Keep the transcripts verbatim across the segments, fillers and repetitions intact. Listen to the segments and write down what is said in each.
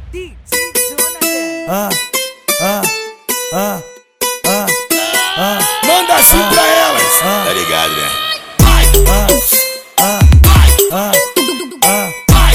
Ah, ah, ah, ah, ah. Manda assim pra elas, ah, tá ligado, né? Ah, ah, ah, ah, ah,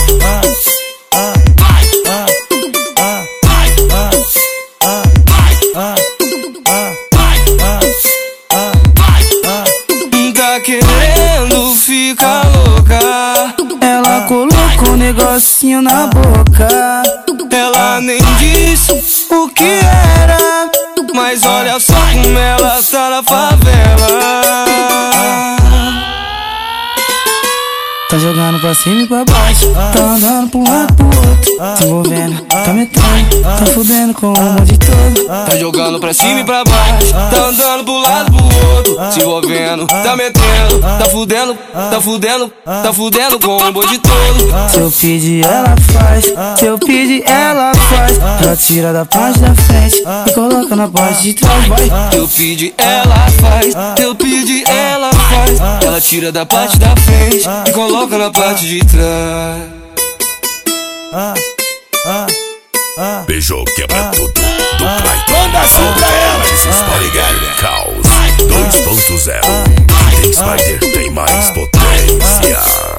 tá querendo ficar louca. Ela colocou um negocinho na boca. Ela nem disse o que era, mas olha só como ela tá na favela. Tá jogando pra cima e pra baixo, tá andando pra um lado pro outro, se envolvendo, tá metendo, tá fudendo com o mundo todo. Tá jogando pra cima e pra baixo, tá andando pro lado pro outro, se envolvendo, tá metendo, tá fudendo, tá fudendo, tá fudendo com o bonde todo. Se eu pedir ela faz, se eu pedir ela faz, ela tira da parte da frente e coloca na parte de trás. Vai. Se eu pedir ela faz, se eu pedir ela faz, ela tira da parte da frente e coloca na parte de trás. Beijou, quebra tudo do Clayton. manda assim pra elas, Tá ligado, né? Caos dois ponto zero. Tem Spider, tem mais potência.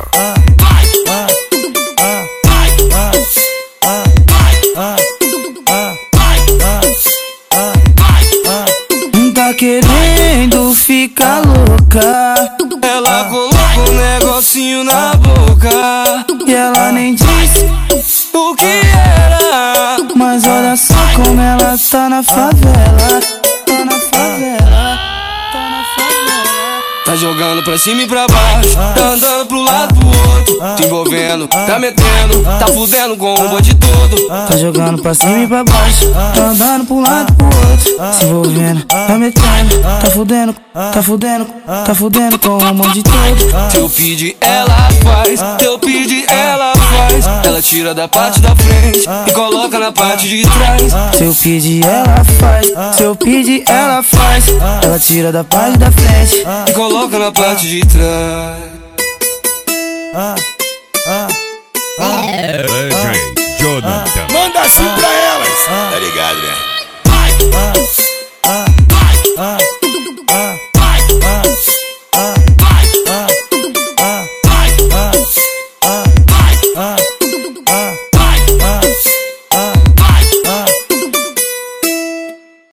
Tá querendo ficar louca. Ela colocou um negocinho na boca e ela nem disse o que era, mas olha só como ela tá na favela. Tá na favela, tá na favela. Tá jogando pra cima e pra baixo, tá andando pro lado pro outro, se envolvendo, tá metendo, tá fudendo com o bonde todo. Tá jogando pra cima e pra baixo, tá andando pro lado pro outro, se envolvendo, tá metendo, tá fudendo, tá fudendo, tá fudendo com o bonde todo. Se eu pedir ela faz, se eu pedir ela faz, ela tira da parte da frente e coloca na parte de trás. Se eu pedir ela faz, se eu pedir ela faz, ela tira da parte da frente e coloca na parte de trás. ah, ah, ah.